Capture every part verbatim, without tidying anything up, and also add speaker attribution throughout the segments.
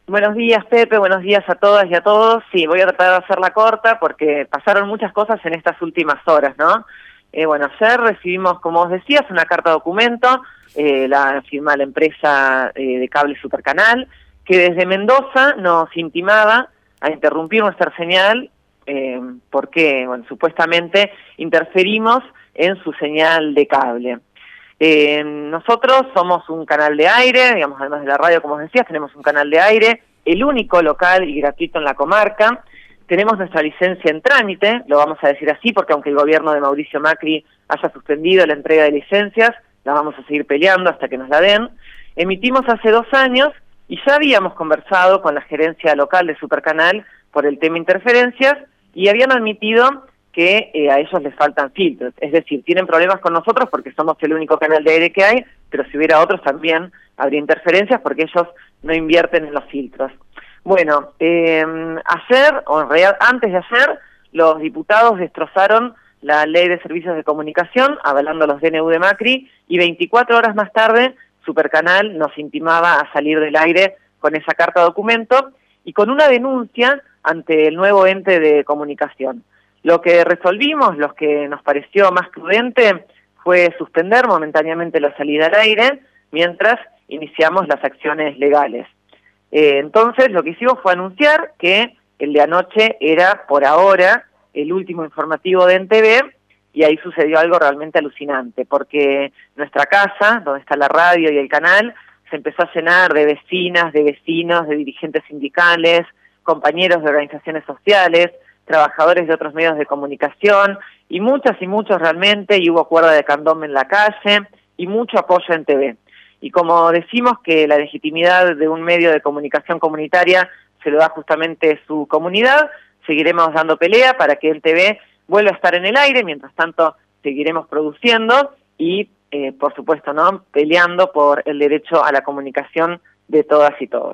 Speaker 1: Buenos días, Pepe, buenos días a todas y a todos. Sí, voy a tratar de hacerla corta porque pasaron muchas cosas en estas últimas horas, ¿no? Eh, bueno, ayer recibimos, como os decías, una carta documento, eh, la firma la empresa eh, de cable Supercanal, que desde Mendoza nos intimaba a interrumpir nuestra señal eh, porque, bueno, supuestamente interferimos en su señal de cable. Eh, nosotros somos un canal de aire, digamos, además de la radio, como os decías, tenemos un canal de aire, el único local y gratuito en la comarca. Tenemos nuestra licencia en trámite, lo vamos a decir así, porque aunque el gobierno de Mauricio Macri haya suspendido la entrega de licencias, la vamos a seguir peleando hasta que nos la den. Emitimos hace dos años y ya habíamos conversado con la gerencia local de Supercanal por el tema interferencias y habían admitido que eh, a ellos les faltan filtros, es decir, tienen problemas con nosotros porque somos el único canal de aire que hay, pero si hubiera otros también habría interferencias porque ellos no invierten en los filtros. Bueno, eh, ayer, o en realidad antes de ayer, los diputados destrozaron la Ley de Servicios de Comunicación, avalando los D N U de Macri, y veinticuatro horas más tarde Supercanal nos intimaba a salir del aire con esa carta documento y con una denuncia ante el nuevo ente de comunicación. Lo que resolvimos, lo que nos pareció más prudente, fue suspender momentáneamente la salida al aire mientras iniciamos las acciones legales. Eh, entonces, lo que hicimos fue anunciar que el de anoche era, por ahora, el último informativo de N T V, y ahí sucedió algo realmente alucinante, porque nuestra casa, donde está la radio y el canal, se empezó a llenar de vecinas, de vecinos, de dirigentes sindicales, compañeros de organizaciones sociales, trabajadores de otros medios de comunicación, y muchas y muchos realmente, y hubo cuerda de candombe en la calle, y mucho apoyo en T V. Y como decimos que la legitimidad de un medio de comunicación comunitaria se lo da justamente su comunidad, seguiremos dando pelea para que el T V vuelva a estar en el aire, mientras tanto seguiremos produciendo y, eh, por supuesto, ¿no?, peleando por el derecho a la comunicación de todas y todos.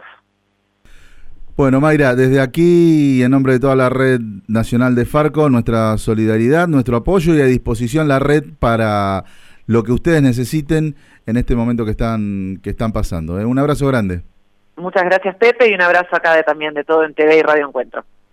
Speaker 2: Bueno, Mayra, desde aquí, en nombre de toda la red nacional de Farco, nuestra solidaridad, nuestro apoyo y a disposición la red para lo que ustedes necesiten en este momento que están que están pasando. ¿eh? Un abrazo grande.
Speaker 1: Muchas gracias, Pepe, y un abrazo acá de, también de todo en T V y Radio Encuentro.